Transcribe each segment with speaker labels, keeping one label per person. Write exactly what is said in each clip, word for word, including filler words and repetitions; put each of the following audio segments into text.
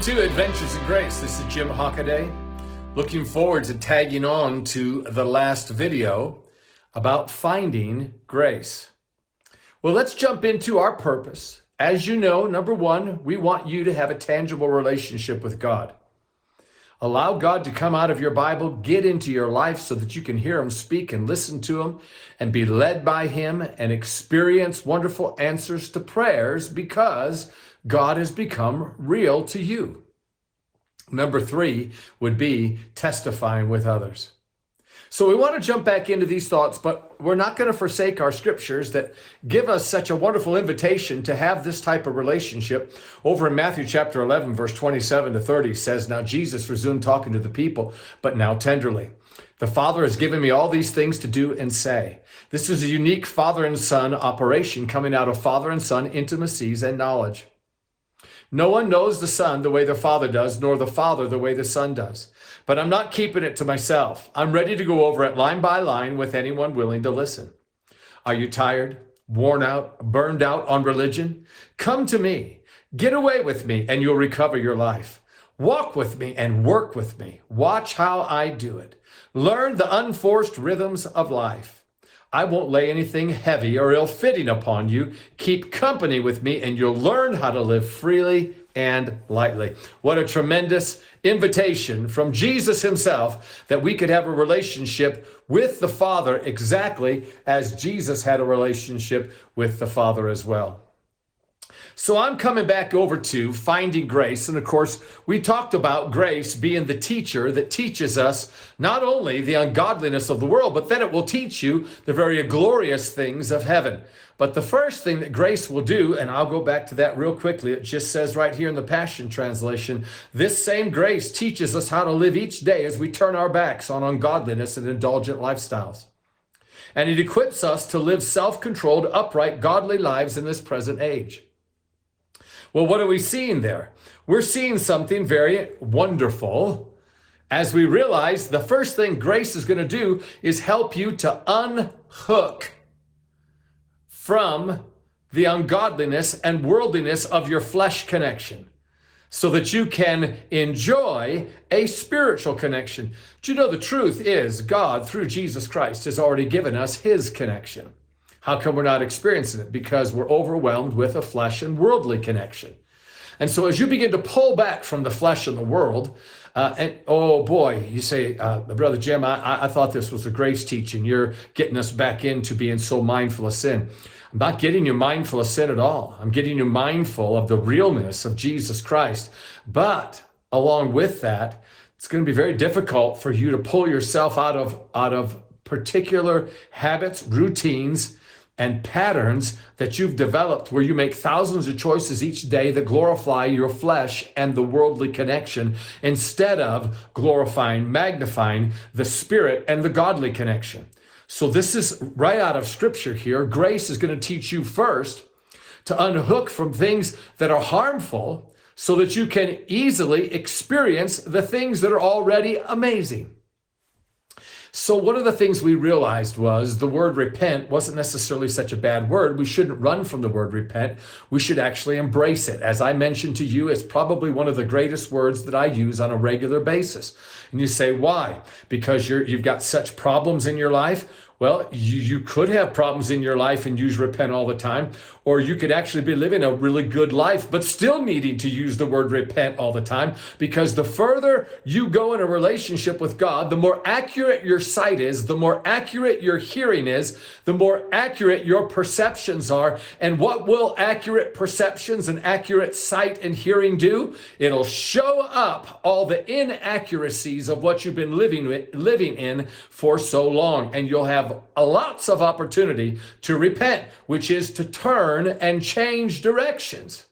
Speaker 1: to Adventures in Grace. This is Jim Hockaday. Looking forward to tagging on to the last video about finding grace. Well, let's jump into our purpose. As you know, number one, we want you to have a tangible relationship with God. Allow God to come out of your Bible, get into your life so that you can hear him speak and listen to him and be led by him and experience wonderful answers to prayers because God has become real to you. Number three would be testifying with others. So we want to jump back into these thoughts, but we're not going to forsake our scriptures that give us such a wonderful invitation to have this type of relationship. Over in Matthew chapter eleven, verse twenty-seven to thirty says, "Now Jesus resumed talking to the people, but now tenderly. The Father has given me all these things to do and say." This is a unique father and son operation coming out of father and son intimacies and knowledge. No one knows the Son the way the Father does, nor the Father the way the Son does. But I'm not keeping it to myself. I'm ready to go over it line by line with anyone willing to listen. Are you tired, worn out, burned out on religion? Come to me. Get away with me, and you'll recover your life. Walk with me and work with me. Watch how I do it. Learn the unforced rhythms of life. I won't lay anything heavy or ill-fitting upon you. Keep company with me and you'll learn how to live freely and lightly. What a tremendous invitation from Jesus himself that we could have a relationship with the Father exactly as Jesus had a relationship with the Father as well. So I'm coming back over to finding grace. And of course, we talked about grace being the teacher that teaches us not only the ungodliness of the world, but then it will teach you the very glorious things of heaven. But the first thing that grace will do, and I'll go back to that real quickly, it just says right here in the Passion Translation, this same grace teaches us how to live each day as we turn our backs on ungodliness and indulgent lifestyles. And it equips us to live self-controlled, upright, godly lives in this present age. Well, what are we seeing there? We're seeing something very wonderful as we realize the first thing grace is going to do is help you to unhook from the ungodliness and worldliness of your flesh connection so that you can enjoy a spiritual connection. Do you know the truth is God, through Jesus Christ, has already given us his connection. How come we're not experiencing it? Because we're overwhelmed with a flesh and worldly connection. And so as you begin to pull back from the flesh and the world, uh, and oh boy, you say, uh, Brother Jim, I, I thought this was a grace teaching. You're getting us back into being so mindful of sin. I'm not getting you mindful of sin at all. I'm getting you mindful of the realness of Jesus Christ. But along with that, it's going to be very difficult for you to pull yourself out of, out of particular habits, routines, and patterns that you've developed where you make thousands of choices each day that glorify your flesh and the worldly connection instead of glorifying, magnifying the spirit and the godly connection. So this is right out of scripture here. Grace is going to teach you first to unhook from things that are harmful so that you can easily experience the things that are already amazing. So one of the things we realized was the word repent wasn't necessarily such a bad word. We shouldn't run from the word repent. We should actually embrace it. As I mentioned to you, it's probably one of the greatest words that I use on a regular basis. And you say, why? Because you're, you've got such problems in your life? Well, you, you could have problems in your life and use repent all the time, or you could actually be living a really good life, but still needing to use the word repent all the time, because the further you go in a relationship with God, the more accurate your sight is, the more accurate your hearing is, the more accurate your perceptions are. And what will accurate perceptions and accurate sight and hearing do? It'll show up all the inaccuracies of what you've been living with, living in for so long, and you'll have lots of opportunity to repent, which is to turn and change directions.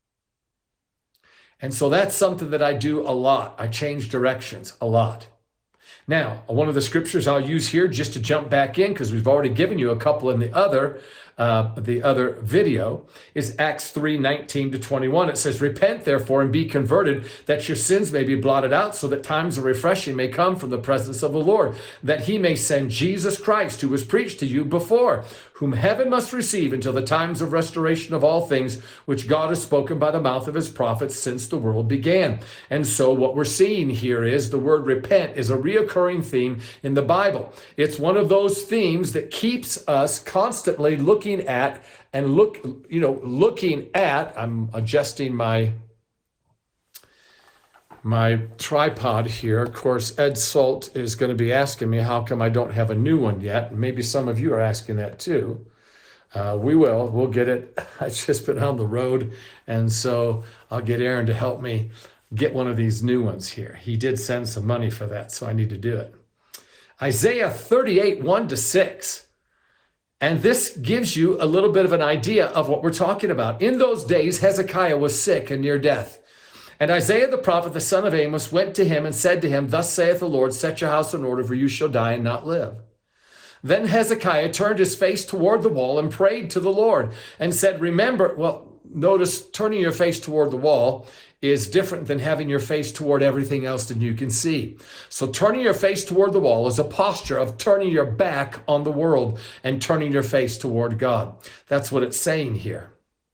Speaker 1: And so that's something that I do a lot. I change directions a lot. Now, one of the scriptures I'll use here just to jump back in, because we've already given you a couple in the other uh, the other video, is Acts three nineteen to twenty-one. It says, repent therefore and be converted, that your sins may be blotted out, so that times of refreshing may come from the presence of the Lord, that he may send Jesus Christ, who was preached to you before, whom heaven must receive until the times of restoration of all things, which God has spoken by the mouth of his prophets since the world began. And so what we're seeing here is the word repent is a reoccurring theme in the Bible. It's one of those themes that keeps us constantly looking at and look, you know, looking at, I'm adjusting my my tripod here. Of course, Ed Salt is going to be asking me how come I don't have a new one yet. Maybe some of you are asking that too. Uh, we will, we'll get it. I've just been on the road, and so I'll get Aaron to help me get one of these new ones here. He did send some money for that, so I need to do it. Isaiah thirty-eight, one to six. And this gives you a little bit of an idea of what we're talking about. In those days, Hezekiah was sick and near death. And Isaiah the prophet, the son of Amos, went to him and said to him, thus saith the Lord, set your house in order, for you shall die and not live. Then Hezekiah turned his face toward the wall and prayed to the Lord and said, remember, well, notice turning your face toward the wall is different than having your face toward everything else that you can see. So turning your face toward the wall is a posture of turning your back on the world and turning your face toward God. That's what it's saying here.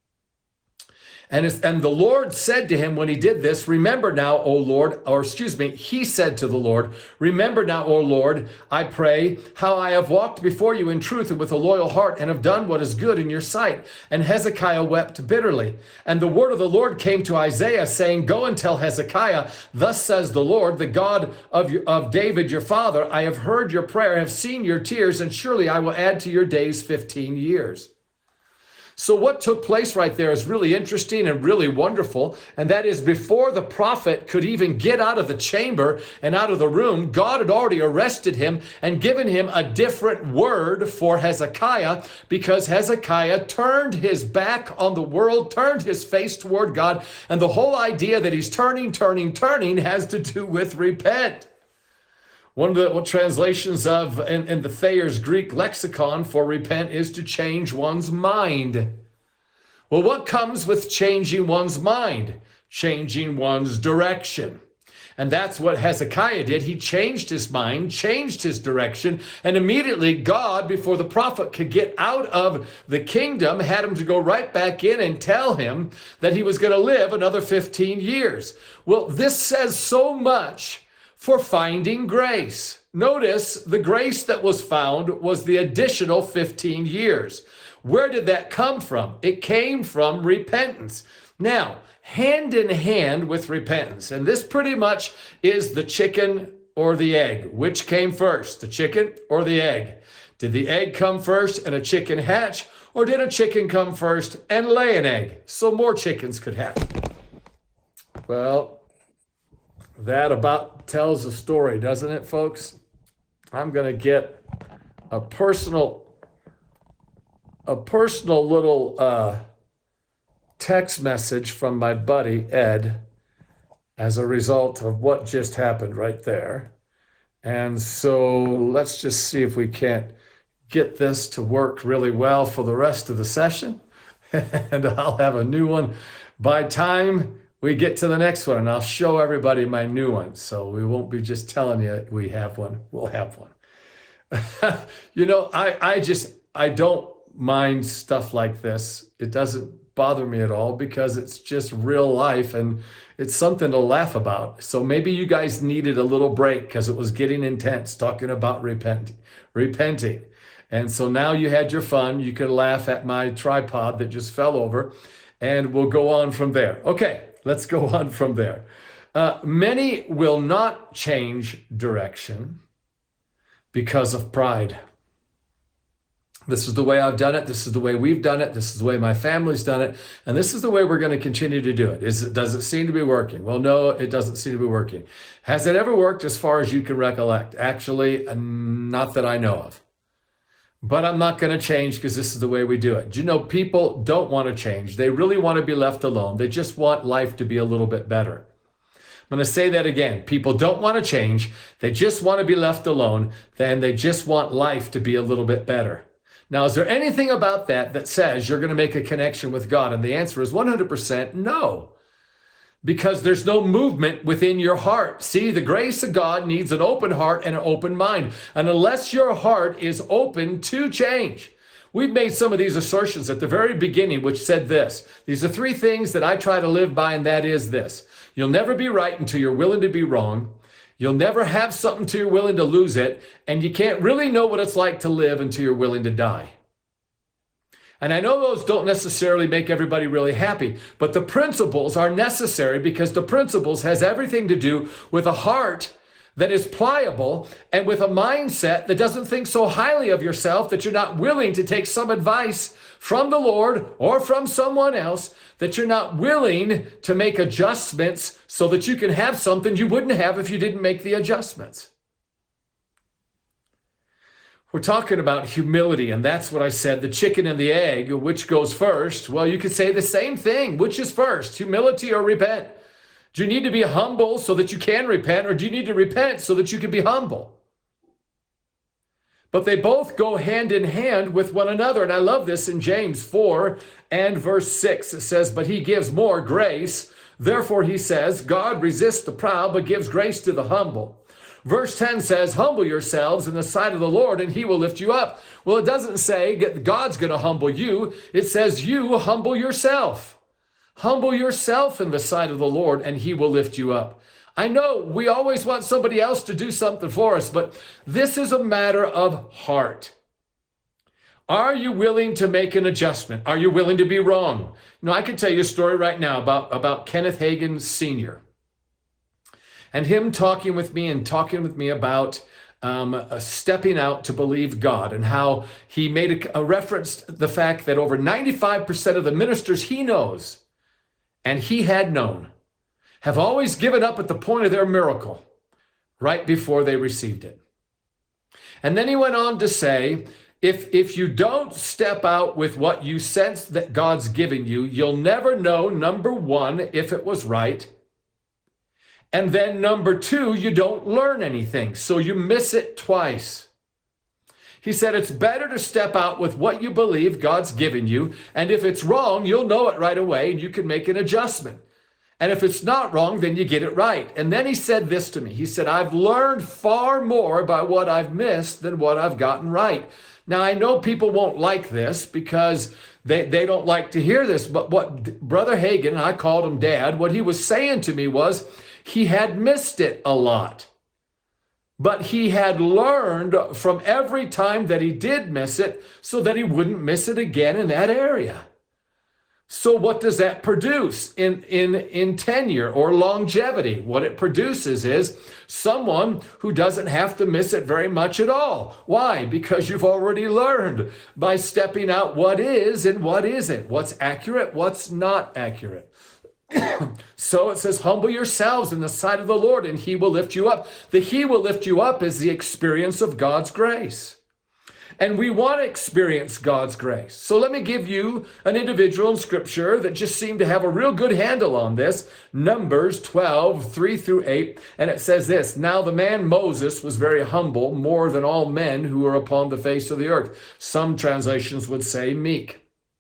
Speaker 1: And, it's, and the Lord said to him when he did this, remember now, O Lord, or excuse me, he said to the Lord, remember now, O Lord, I pray, how I have walked before you in truth and with a loyal heart and have done what is good in your sight. And Hezekiah wept bitterly. And the word of the Lord came to Isaiah, saying, go and tell Hezekiah, thus says the Lord, the God of, your, of David your father, I have heard your prayer, have seen your tears, and surely I will add to your days fifteen years. So what took place right there is really interesting and really wonderful. And that is before the prophet could even get out of the chamber and out of the room, God had already arrested him and given him a different word for Hezekiah, because Hezekiah turned his back on the world, turned his face toward God. And the whole idea that he's turning, turning, turning has to do with repent. One of the translations of in, in the Thayer's Greek lexicon for repent is to change one's mind. Well, what comes with changing one's mind? Changing one's direction. And that's what Hezekiah did. He changed his mind, changed his direction, and immediately God, before the prophet could get out of the kingdom, had him to go right back in and tell him that he was going to live another fifteen years. Well, this says so much for finding grace. Notice the grace that was found was the additional fifteen years. Where did that come from? It came from repentance. Now, hand in hand with repentance, and this pretty much is the chicken or the egg. Which came first, the chicken or the egg? Did the egg come first and a chicken hatch, or did a chicken come first and lay an egg so more chickens could hatch? Well, that about tells a story, doesn't it, folks? I'm going to get a personal, a personal little uh, text message from my buddy, Ed, as a result of what just happened right there. And so let's just see if we can't get this to work really well for the rest of the session. And I'll have a new one by time we get to the next one, and I'll show everybody my new one. So we won't be just telling you we have one, we'll have one. You know, I, I just, I don't mind stuff like this. It doesn't bother me at all because it's just real life and it's something to laugh about. So maybe you guys needed a little break because it was getting intense talking about repent, repenting. And so now you had your fun. You can laugh at my tripod that just fell over, and we'll go on from there. Okay. Let's go on from there. Uh, many will not change direction because of pride. This is the way I've done it. This is the way we've done it. This is the way my family's done it. And this is the way we're going to continue to do it. Is it, does it seem to be working? Well, no, it doesn't seem to be working. Has it ever worked as far as you can recollect? Actually, not that I know of. But I'm not going to change because this is the way we do it. Do you know, people don't want to change. They really want to be left alone. They just want life to be a little bit better. I'm going to say that again. People don't want to change. They just want to be left alone. Then they just want life to be a little bit better. Now, is there anything about that that says you're going to make a connection with God? And the answer is one hundred percent no, because there's no movement within your heart. See, the grace of God needs an open heart and an open mind. And unless your heart is open to change, we've made some of these assertions at the very beginning, which said this. These are three things that I try to live by, and that is this. You'll never be right until you're willing to be wrong. You'll never have something until you're willing to lose it. And you can't really know what it's like to live until you're willing to die. And I know those don't necessarily make everybody really happy, but the principles are necessary, because the principles has everything to do with a heart that is pliable and with a mindset that doesn't think so highly of yourself that you're not willing to take some advice from the Lord or from someone else, that you're not willing to make adjustments so that you can have something you wouldn't have if you didn't make the adjustments. We're talking about humility, and that's what I said, the chicken and the egg, which goes first? Well, you could say the same thing. Which is first, humility or repent? Do you need to be humble so that you can repent, or do you need to repent so that you can be humble? But they both go hand in hand with one another. And I love this in James four and verse six. It says, but he gives more grace. Therefore, he says, God resists the proud, but gives grace to the humble. Verse ten says, humble yourselves in the sight of the Lord, and he will lift you up. Well, it doesn't say God's going to humble you. It says you humble yourself. Humble yourself in the sight of the Lord, and he will lift you up. I know we always want somebody else to do something for us, but this is a matter of heart. Are you willing to make an adjustment? Are you willing to be wrong? You know, I can tell you a story right now about, about Kenneth Hagin Senior and him talking with me and talking with me about um, uh, stepping out to believe God, and how he made a, a reference to the fact that over ninety-five percent of the ministers he knows and he had known have always given up at the point of their miracle right before they received it. And then he went on to say, if, if you don't step out with what you sense that God's giving you, you'll never know, number one, if it was right. And then number two, you don't learn anything, so you miss it twice. He said, it's better to step out with what you believe God's given you. And if it's wrong, you'll know it right away and you can make an adjustment. And if it's not wrong, then you get it right. And then he said this to me. He said, I've learned far more by what I've missed than what I've gotten right. Now, I know people won't like this because they, they don't like to hear this. But what Brother Hagin, I called him Dad, what he was saying to me was he had missed it a lot. But he had learned from every time that he did miss it so that he wouldn't miss it again in that area. So what does that produce in, in, in tenure or longevity? What it produces is someone who doesn't have to miss it very much at all. Why? Because you've already learned by stepping out what is and what isn't, what's accurate, what's not accurate. So it says, humble yourselves in the sight of the Lord, and he will lift you up. The he will lift you up is the experience of God's grace. And we want to experience God's grace. So let me give you an individual in Scripture that just seemed to have a real good handle on this. Numbers twelve, three through eight. And it says this, now the man Moses was very humble, more than all men who are upon the face of the earth. Some translations would say meek.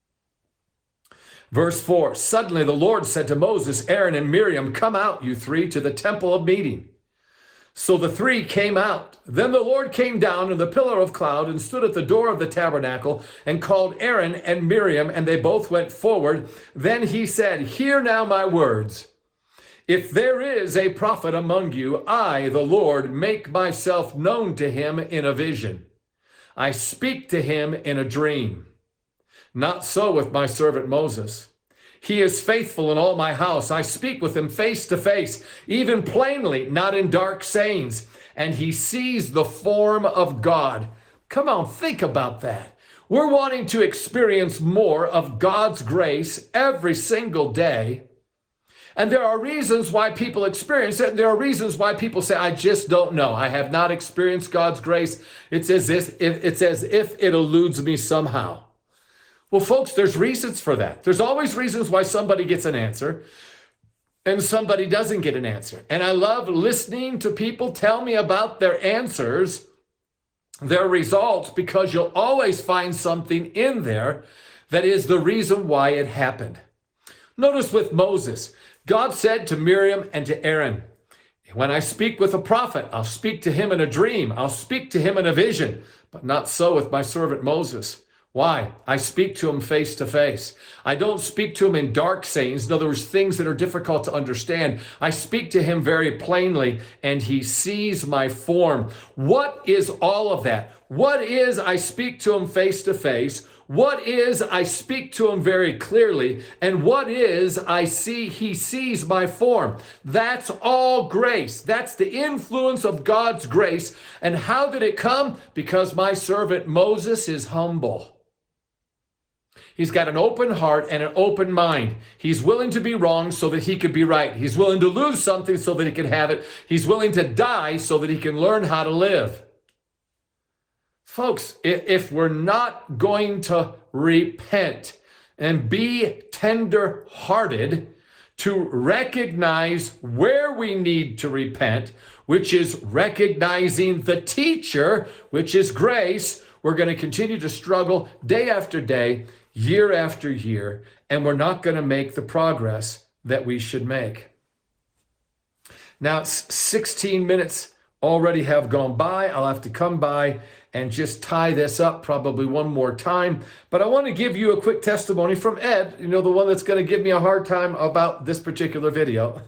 Speaker 1: Verse four, suddenly the Lord said to Moses, Aaron, and Miriam, come out, you three, to the temple of meeting. So the three came out. Then the Lord came down in the pillar of cloud and stood at the door of the tabernacle and called Aaron and Miriam, and they both went forward. Then he said, hear now my words. If there is a prophet among you, I, the Lord, make myself known to him in a vision. I speak to him in a dream. Not so with my servant Moses. He is faithful in all my house. I speak with him face to face, even plainly, not in dark sayings. And he sees the form of God. Come on, think about that. We're wanting to experience more of God's grace every single day. And there are reasons why people experience it. And there are reasons why people say, I just don't know. I have not experienced God's grace. It's as if, it's as if it eludes me somehow. Well, folks, there's reasons for that. There's always reasons why somebody gets an answer and somebody doesn't get an answer. And I love listening to people tell me about their answers their results because you'll always find something in there that is the reason why it happened. Notice with Moses, God said to Miriam and to Aaron, when I speak with a prophet, I'll speak to him in a dream. I'll speak to him in a vision, but not so with my servant Moses. Why? I speak to him face to face. I don't speak to him in dark sayings. In other words, things that are difficult to understand. I speak to him very plainly, and he sees my form. What is all of that? What is I speak to him face to face? What is I speak to him very clearly? And what is I see he sees my form? That's all grace. That's the influence of God's grace. And how did it come? Because my servant Moses is humble. He's got an open heart and an open mind. He's willing to be wrong so that he could be right. He's willing to lose something so that he can have it. He's willing to die so that he can learn how to live. Folks, if we're not going to repent and be tender-hearted to recognize where we need to repent, which is recognizing the teacher, which is grace, we're going to continue to struggle day after day, year after year, and we're not going to make the progress that we should make. Now, sixteen minutes already have gone by. I'll have to come by and just tie this up probably one more time. But I want to give you a quick testimony from Ed, you know, the one that's going to give me a hard time about this particular video.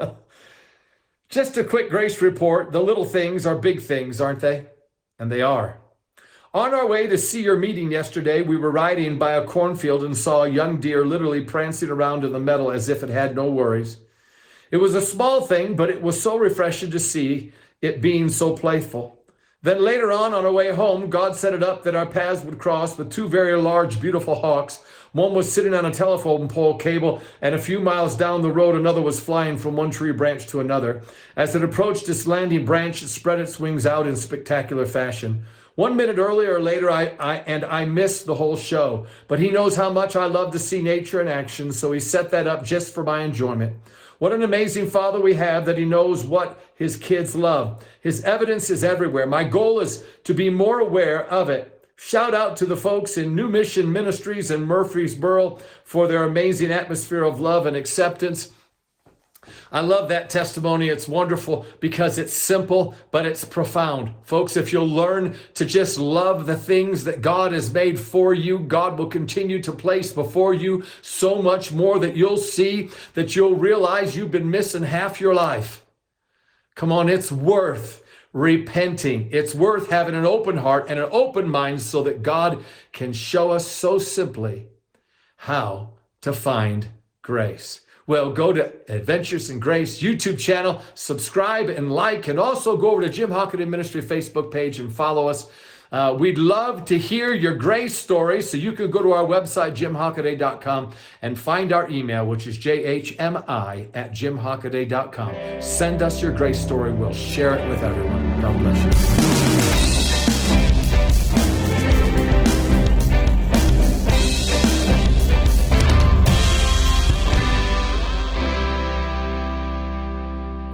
Speaker 1: Just a quick grace report. The little things are big things, aren't they? And they are. On our way to see your meeting yesterday, we were riding by a cornfield and saw a young deer literally prancing around in the meadow as if it had no worries. It was a small thing, but it was so refreshing to see it being so playful. Then later on, on our way home, God set it up that our paths would cross with two very large, beautiful hawks. One was sitting on a telephone pole cable, and a few miles down the road, another was flying from one tree branch to another. As it approached its landing branch, it spread its wings out in spectacular fashion. One minute earlier or later, I, I and I missed the whole show. But he knows how much I love to see nature in action, so he set that up just for my enjoyment. What an amazing Father we have that he knows what his kids love. His evidence is everywhere. My goal is to be more aware of it. Shout out to the folks in New Mission Ministries in Murfreesboro for their amazing atmosphere of love and acceptance. I love that testimony. It's wonderful because it's simple, but it's profound. Folks, if you'll learn to just love the things that God has made for you, God will continue to place before you so much more that you'll see, that you'll realize you've been missing half your life. Come on, it's worth repenting. It's worth having an open heart and an open mind so that God can show us so simply how to find grace. Well, go to Adventures in Grace YouTube channel, subscribe and like, and also go over to Jim Hockaday Ministry Facebook page and follow us. Uh, we'd love to hear your grace stories, so you can go to our website, jim hockaday dot com, and find our email, which is j h m i at jim hockaday dot com. Send us your grace story. We'll share it with everyone. God bless you.